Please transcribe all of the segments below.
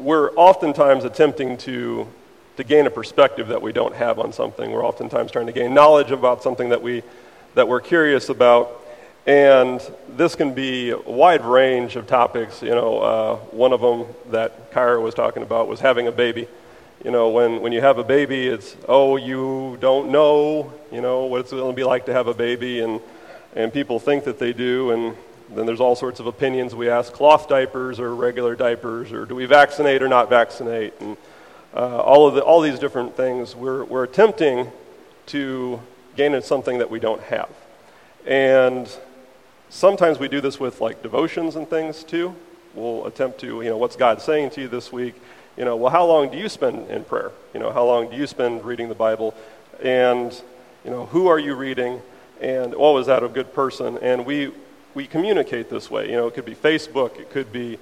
we're oftentimes attempting to gain a perspective that we don't have on something. We're oftentimes trying to gain knowledge about something that we're curious about, and this can be a wide range of topics. One of them that Kyra was talking about was having a baby. When you have a baby, it's, you don't know, what it's going to be like to have a baby, and people think that they do, and then there's all sorts of opinions. We ask cloth diapers or regular diapers, or do we vaccinate or not vaccinate, and all these different things. We're attempting to gain something that we don't have. And sometimes we do this with like devotions and things too. We'll attempt to, what's God saying to you this week? How long do you spend in prayer? How long do you spend reading the Bible? And, who are you reading? And, is that a good person? And we communicate this way. It could be Facebook. It could be,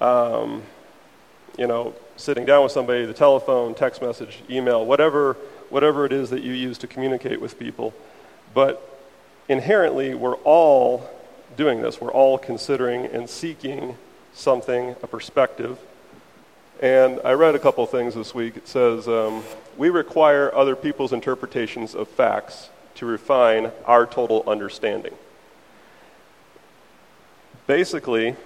sitting down with somebody, the telephone, text message, email, whatever it is that you use to communicate with people. But inherently, we're all doing this. We're all considering and seeking something, a perspective. And I read a couple things this week. It says, we require other people's interpretations of facts to refine our total understanding. Basically,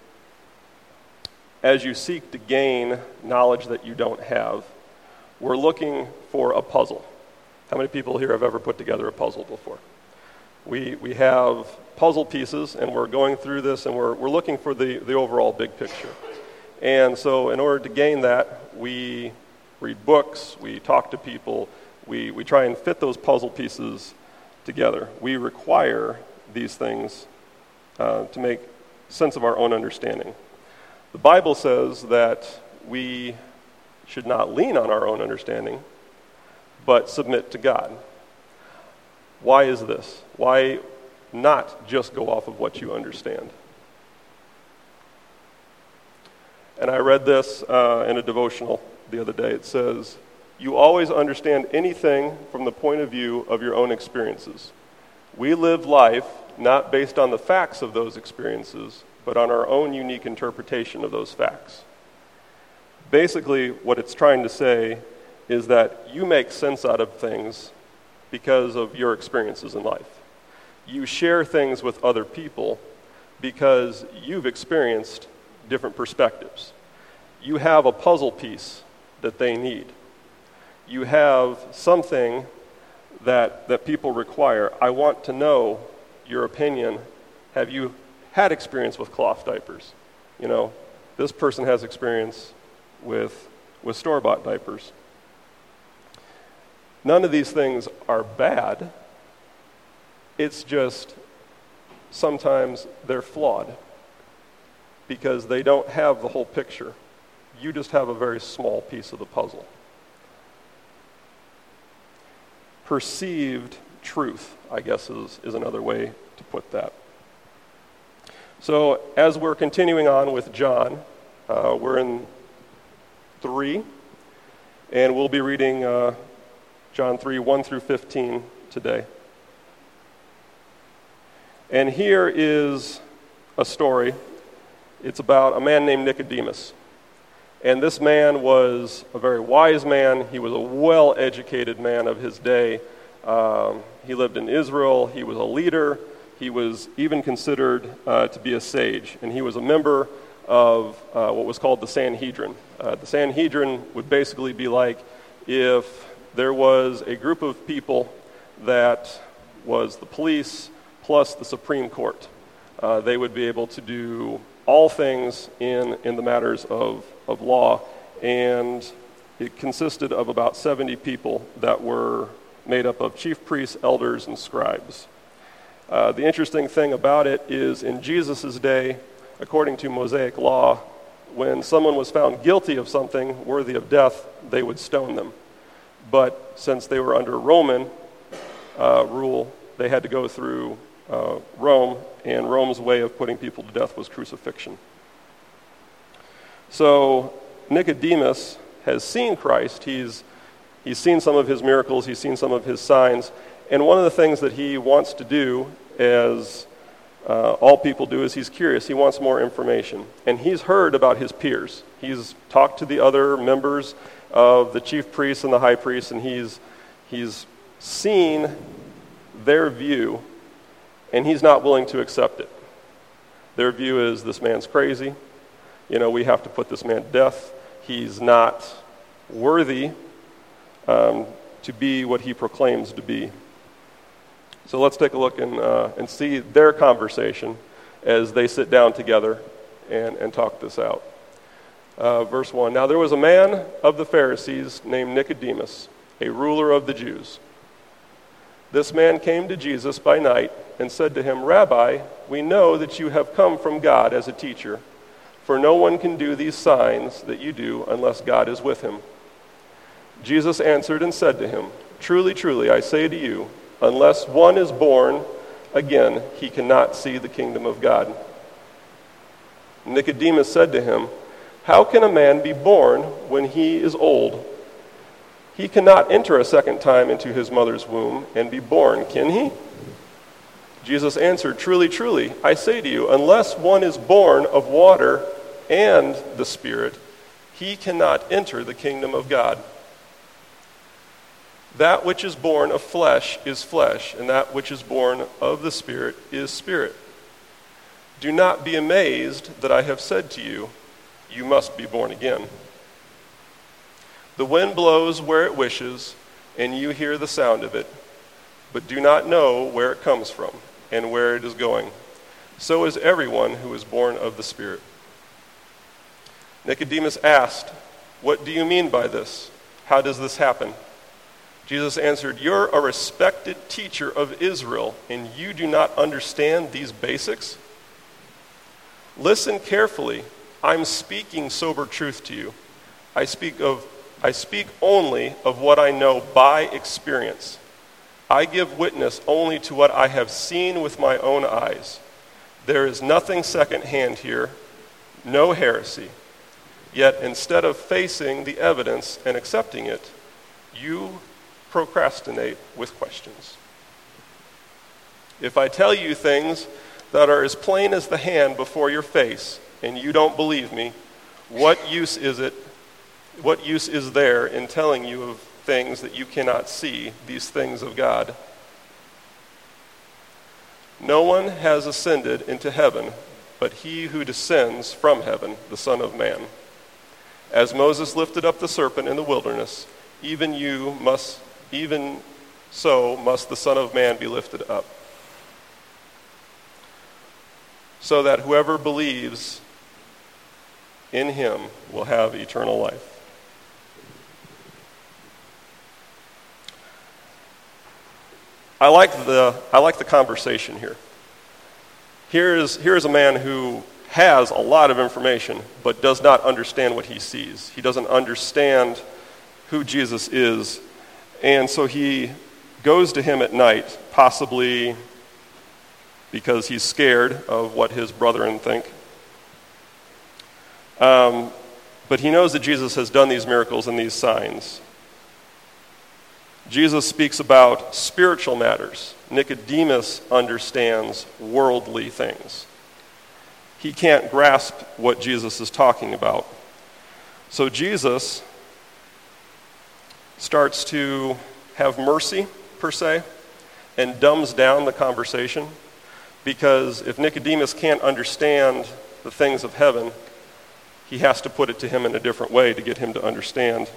as you seek to gain knowledge that you don't have, we're looking for a puzzle. How many people here have ever put together a puzzle before? We have puzzle pieces, and we're going through this, and we're looking for the overall big picture. And so in order to gain that, we read books, we talk to people, we try and fit those puzzle pieces together. We require these things to make sense of our own understanding. The Bible says that we should not lean on our own understanding, but submit to God. Why is this? Why not just go off of what you understand? And I read this in a devotional the other day. It says, you always understand anything from the point of view of your own experiences. We live life not based on the facts of those experiences, but on our own unique interpretation of those facts. Basically, what it's trying to say is that you make sense out of things because of your experiences in life. You share things with other people because you've experienced different perspectives. You have a puzzle piece that they need. You have something that people require. I want to know your opinion. Have you had experience with cloth diapers? This person has experience with store-bought diapers. None of these things are bad. It's just sometimes they're flawed because they don't have the whole picture. You just have a very small piece of the puzzle. Perceived truth, I guess, is another way to put that. So as we're continuing on with John, we're in 3, and we'll be reading John 3, 1 through 15 today. And here is a story. It's about a man named Nicodemus. And this man was a very wise man. He was a well-educated man of his day. He lived in Israel. He was a leader. He was even considered to be a sage. And he was a member of what was called the Sanhedrin. The Sanhedrin would basically be like if there was a group of people that was the police plus the Supreme Court. They would be able to do all things in the matters of law, and it consisted of about 70 people that were made up of chief priests, elders, and scribes. The interesting thing about it is in Jesus' day, according to Mosaic law, when someone was found guilty of something worthy of death, they would stone them. But since they were under Roman rule, they had to go through Rome, and Rome's way of putting people to death was crucifixion. So Nicodemus has seen Christ. He's seen some of his miracles. He's seen some of his signs. And one of the things that he wants to do as all people do is he's curious. He wants more information. And he's heard about his peers. He's talked to the other members of the chief priests and the high priests, and he's seen their view, and he's not willing to accept it. Their view is, this man's crazy. We have to put this man to death. He's not worthy to be what he proclaims to be. So let's take a look and see their conversation as they sit down together and talk this out. Verse 1, Now there was a man of the Pharisees named Nicodemus, a ruler of the Jews. This man came to Jesus by night and said to him, Rabbi, we know that you have come from God as a teacher, for no one can do these signs that you do unless God is with him. Jesus answered and said to him, Truly, truly, I say to you, unless one is born again, he cannot see the kingdom of God. Nicodemus said to him, How can a man be born when he is old? He cannot enter a second time into his mother's womb and be born, can he? Jesus answered, Truly, truly, I say to you, unless one is born of water and the Spirit, he cannot enter the kingdom of God. That which is born of flesh is flesh, and that which is born of the Spirit is spirit. Do not be amazed that I have said to you, you must be born again. The wind blows where it wishes, and you hear the sound of it, but do not know where it comes from and where it is going. So is everyone who is born of the Spirit. Nicodemus asked, What do you mean by this? How does this happen? Jesus answered, You're a respected teacher of Israel, and you do not understand these basics? Listen carefully. I'm speaking sober truth to you. I speak only of what I know by experience. I give witness only to what I have seen with my own eyes. There is nothing secondhand here, no heresy. Yet instead of facing the evidence and accepting it, you procrastinate with questions. If I tell you things that are as plain as the hand before your face, and you don't believe me, what use is it? What use is there in telling you of things that you cannot see, these things of God? No one has ascended into heaven but he who descends from heaven, the Son of Man. As Moses lifted up the serpent in the wilderness, even so must the Son of Man be lifted up, so that whoever believes in him will have eternal life. I like the conversation here. Here is a man who has a lot of information, but does not understand what he sees. He doesn't understand who Jesus is, and so he goes to him at night, possibly because he's scared of what his brethren think. But he knows that Jesus has done these miracles and these signs. Jesus speaks about spiritual matters. Nicodemus understands worldly things. He can't grasp what Jesus is talking about. So Jesus starts to have mercy, per se, and dumbs down the conversation, because if Nicodemus can't understand the things of heaven, he has to put it to him in a different way to get him to understand.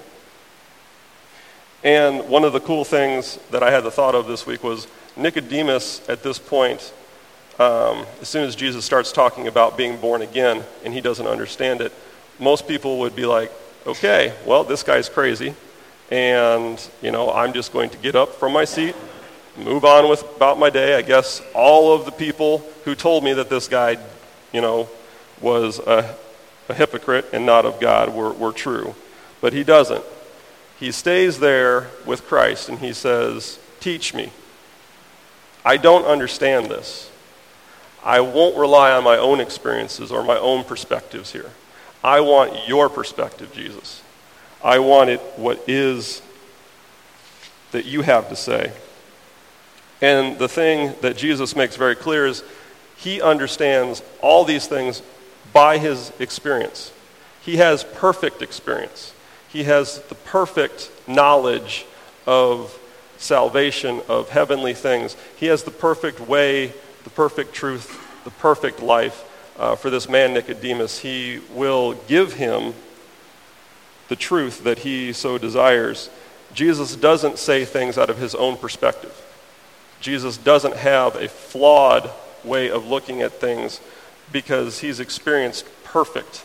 And one of the cool things that I had the thought of this week was Nicodemus at this point, as soon as Jesus starts talking about being born again and he doesn't understand it, most people would be like, okay, well, this guy's crazy, and I'm just going to get up from my seat, move on with about my day. I guess all of the people who told me that this guy, was a hypocrite and not of God were true. But he doesn't. He stays there with Christ and he says, teach me. I don't understand this. I won't rely on my own experiences or my own perspectives here. I want your perspective, Jesus. I want it what is that you have to say. And the thing that Jesus makes very clear is He understands all these things by his experience. He has perfect experience. He has the perfect knowledge of salvation, of heavenly things. He has the perfect way, the perfect truth, the perfect life for this man Nicodemus. He will give him the truth that he so desires. Jesus doesn't say things out of his own perspective. Jesus doesn't have a flawed way of looking at things because he's experienced perfect.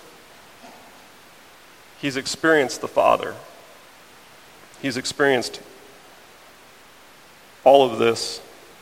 He's experienced the Father. He's experienced all of this.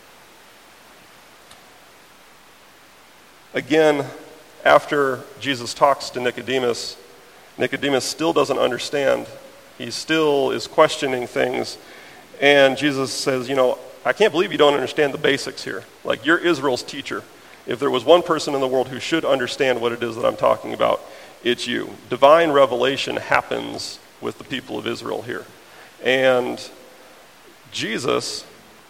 Again, after Jesus talks to Nicodemus, Nicodemus still doesn't understand. He still is questioning things. And Jesus says, I can't believe you don't understand the basics here. Like, you're Israel's teacher. If there was one person in the world who should understand what it is that I'm talking about, it's you. Divine revelation happens with the people of Israel here. And Jesus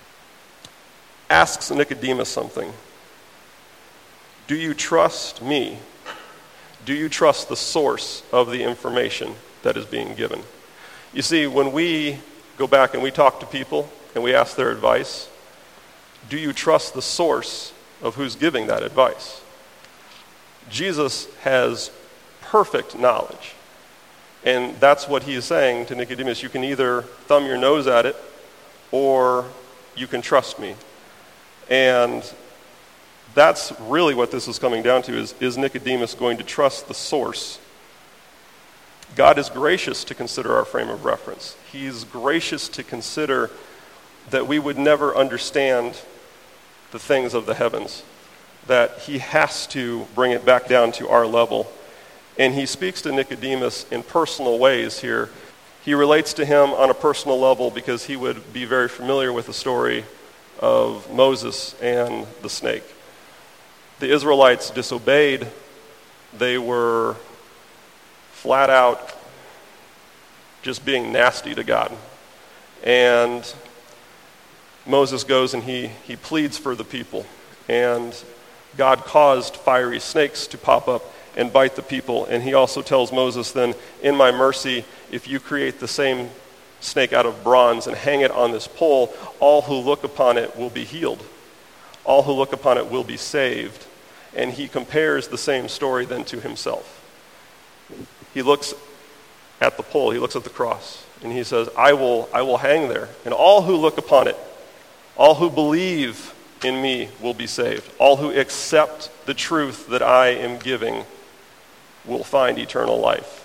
asks Nicodemus something. Do you trust me? Do you trust the source of the information that is being given? You see, when we go back and we talk to people and we ask their advice, do you trust the source of who's giving that advice? Jesus has perfect knowledge. And that's what he is saying to Nicodemus. You can either thumb your nose at it or you can trust me. And that's really what this is coming down to, is Nicodemus going to trust the source? God is gracious to consider our frame of reference. He's gracious to consider that we would never understand the things of the heavens, that he has to bring it back down to our level. And he speaks to Nicodemus in personal ways here. He relates to him on a personal level because he would be very familiar with the story of Moses and the snake. The Israelites disobeyed. They were flat out just being nasty to God. And Moses goes and he pleads for the people. And God caused fiery snakes to pop up and bite the people. And he also tells Moses then, in my mercy, if you create the same snake out of bronze and hang it on this pole, all who look upon it will be healed. All who look upon it will be saved. And he compares the same story then to himself. He looks at the pole, he looks at the cross, and he says, I will hang there, and all who look upon it, all who believe in me will be saved. All who accept the truth that I am giving will find eternal life.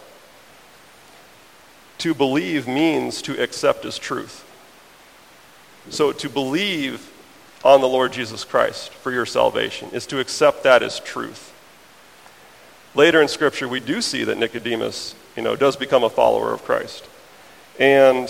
To believe means to accept as truth. So to believe on the Lord Jesus Christ for your salvation is to accept that as truth. Later in Scripture, we do see that Nicodemus, does become a follower of Christ. And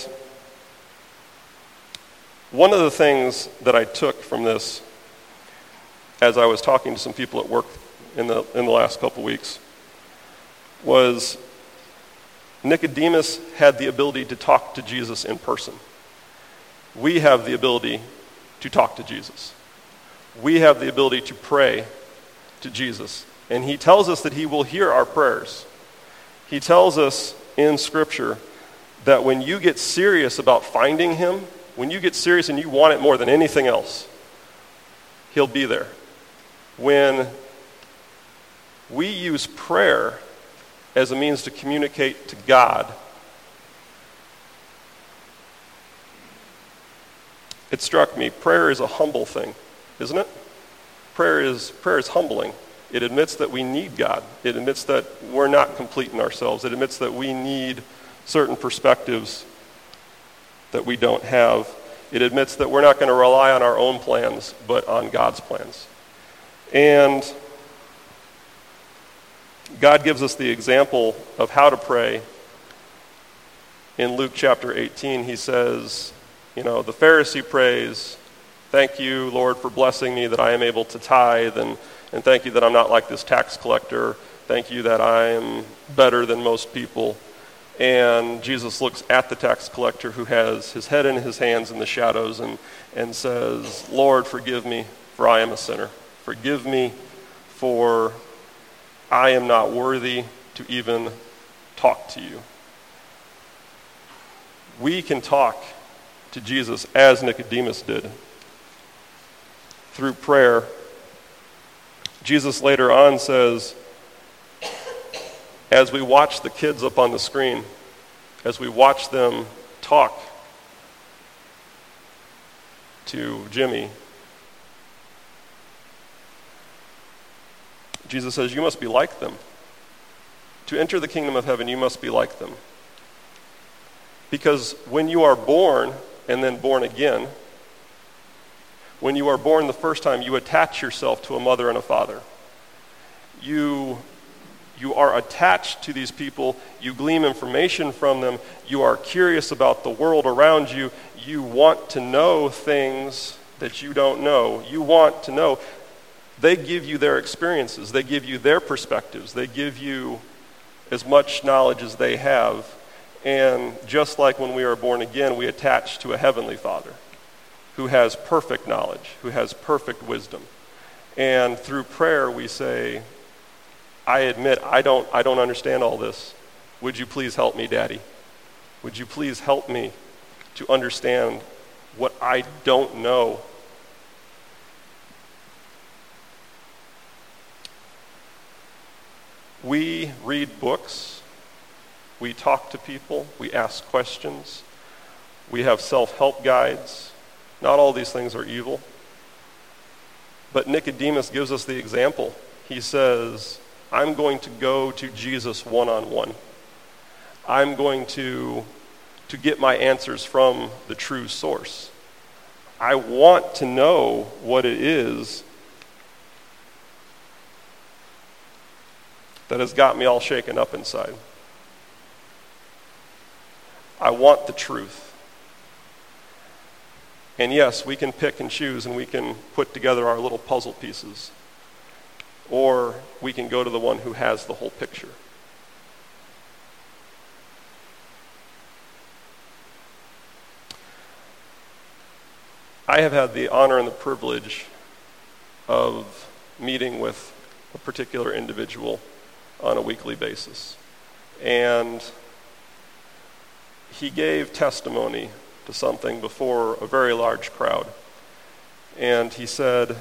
one of the things that I took from this, as I was talking to some people at work in the last couple weeks, was Nicodemus had the ability to talk to Jesus in person. We have the ability to talk to Jesus. We have the ability to pray to Jesus. And he tells us that he will hear our prayers. He tells us in Scripture that when you get serious about finding him, when you get serious and you want it more than anything else, he'll be there. When we use prayer as a means to communicate to God, it struck me, prayer is a humble thing, isn't it? Prayer is humbling. It admits that we need God. It admits that we're not complete in ourselves. It admits that we need certain perspectives that we don't have. It admits that we're not going to rely on our own plans, but on God's plans. And God gives us the example of how to pray. In Luke chapter 18, he says, the Pharisee prays, thank you, Lord, for blessing me that I am able to tithe, and thank you that I'm not like this tax collector. Thank you that I am better than most people. And Jesus looks at the tax collector who has his head in his hands in the shadows and says, Lord, forgive me, for I am a sinner. Forgive me, for I am not worthy to even talk to you. We can talk to Jesus as Nicodemus did through prayer. Jesus later on says, as we watch the kids up on the screen, as we watch them talk to Jimmy, Jesus says, you must be like them. To enter the kingdom of heaven, you must be like them. Because when you are born and then born again, when you are born the first time, you attach yourself to a mother and a father. You are attached to these people. You glean information from them. You are curious about the world around you. You want to know things that you don't know. You want to know. They give you their experiences. They give you their perspectives. They give you as much knowledge as they have. And just like when we are born again, we attach to a heavenly Father who has perfect knowledge, who has perfect wisdom. And through prayer, we say, I admit I don't understand all this. Would you please help me, Daddy? Would you please help me to understand what I don't know? We read books, we talk to people, we ask questions, we have self-help guides. Not all these things are evil. But Nicodemus gives us the example. He says, I'm going to go to Jesus one-on-one. I'm going to get my answers from the true source. I want to know what it is that has got me all shaken up inside. I want the truth. And yes, we can pick and choose and we can put together our little puzzle pieces. Or we can go to the one who has the whole picture. I have had the honor and the privilege of meeting with a particular individual on a weekly basis. And he gave testimony to something before a very large crowd. And he said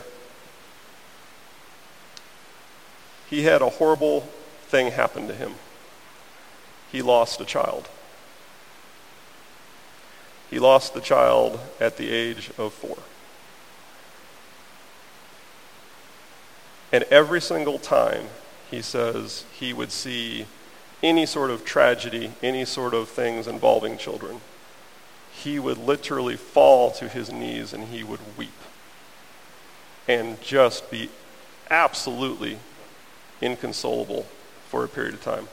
he had a horrible thing happen to him. He lost a child. He lost the child at the age of 4. And every single time, he says, he would see any sort of tragedy, any sort of things involving children, he would literally fall to his knees and he would weep and just be absolutely inconsolable for a period of time.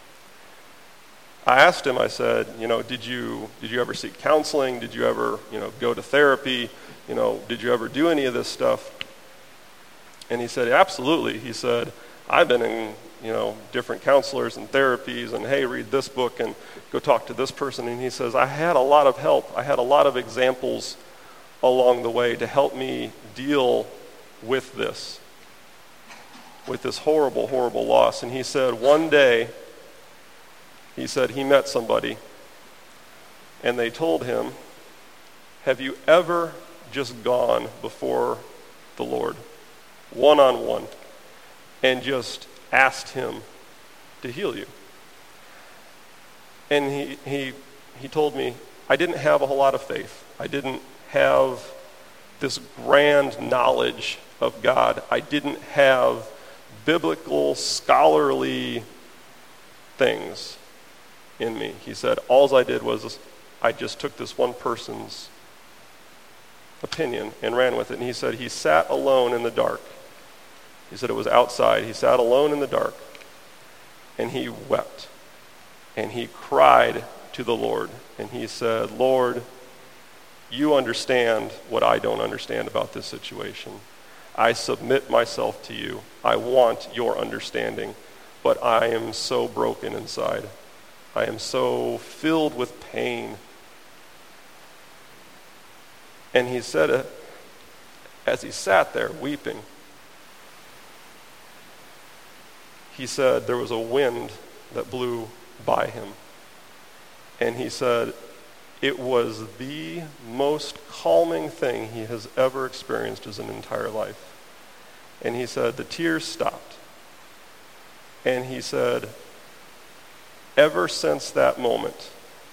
I asked him, I said, did you ever seek counseling? Did you ever, go to therapy? Did you ever do any of this stuff? And he said, absolutely. He said, I've been in, different counselors and therapies and, hey, read this book and go talk to this person. And he says, I had a lot of help. I had a lot of examples along the way to help me deal with this horrible, horrible loss. And he said, one day, he said he met somebody and they told him, have you ever just gone before the Lord one-on-one and just asked him to heal you? And he told me, I didn't have a whole lot of faith. I didn't have this grand knowledge of God. I didn't have biblical, scholarly things in me. He said, all I did was I just took this one person's opinion and ran with it. And he said he sat alone in the dark. He said it was outside. He sat alone in the dark and he wept and he cried to the Lord. And he said, Lord, you understand what I don't understand about this situation. I submit myself to you. I want your understanding, but I am so broken inside. I am so filled with pain. And he said it as he sat there weeping. he said there was a wind that blew by him. And he said it was the most calming thing he has ever experienced in his entire life. And he said the tears stopped. And he said, ever since that moment,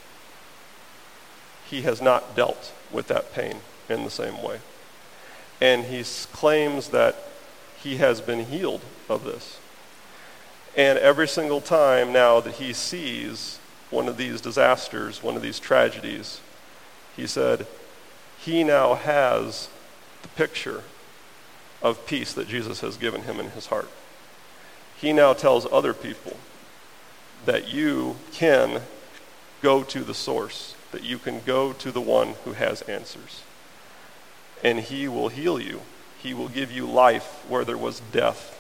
he has not dealt with that pain in the same way. And he claims that he has been healed of this. And every single time now that he sees one of these disasters, one of these tragedies, he said he now has the picture of peace that Jesus has given him in his heart. He now tells other people that you can go to the source, that you can go to the one who has answers. And he will heal you. He will give you life where there was death.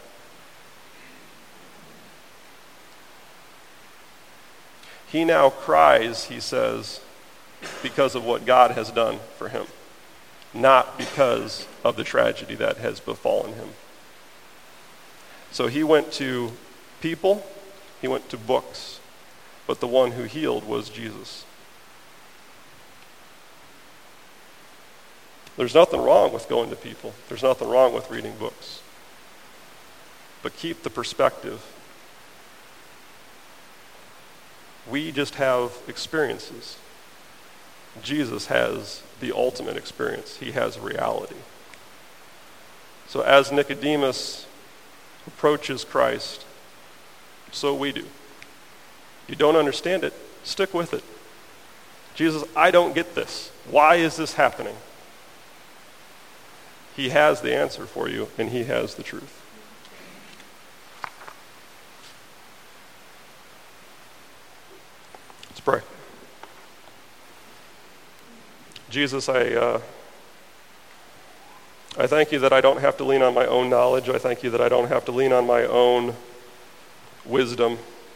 He now cries, he says, because of what God has done for him, not because of the tragedy that has befallen him. So he went to people, he went to books, but the one who healed was Jesus. There's nothing wrong with going to people. There's nothing wrong with reading books. But keep the perspective. We just have experiences. Jesus has the ultimate experience. He has reality. So as Nicodemus approaches Christ, so we do. You don't understand it, stick with it. Jesus, I don't get this. Why is this happening? He has the answer for you, and he has the truth. Let's pray. Jesus, I thank you that I don't have to lean on my own knowledge. I thank you that I don't have to lean on my own wisdom.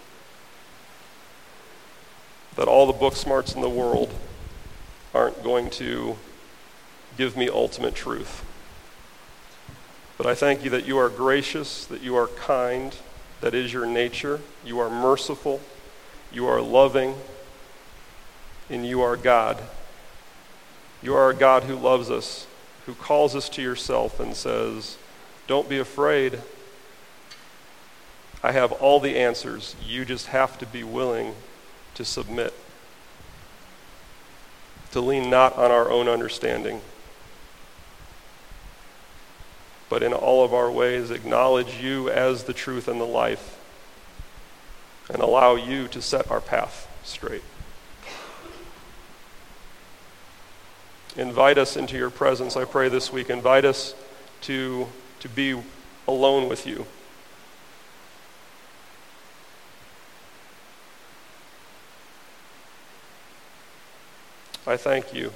That all the book smarts in the world aren't going to give me ultimate truth. But I thank you that you are gracious, that you are kind, that is your nature. You are merciful, you are loving, and you are God. You are a God who loves us, who calls us to yourself and says, don't be afraid. I have all the answers. You just have to be willing to submit, to lean not on our own understanding, but in all of our ways acknowledge you as the truth and the life, and allow you to set our path straight. Invite us into your presence, I pray this week. Invite us to be alone with you. I thank you.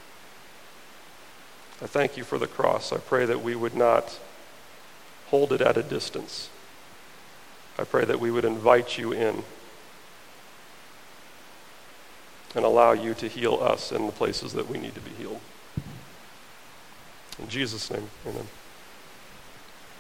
I thank you for the cross. I pray that we would not hold it at a distance. I pray that we would invite you in and allow you to heal us in the places that we need to be healed. In Jesus' name, amen.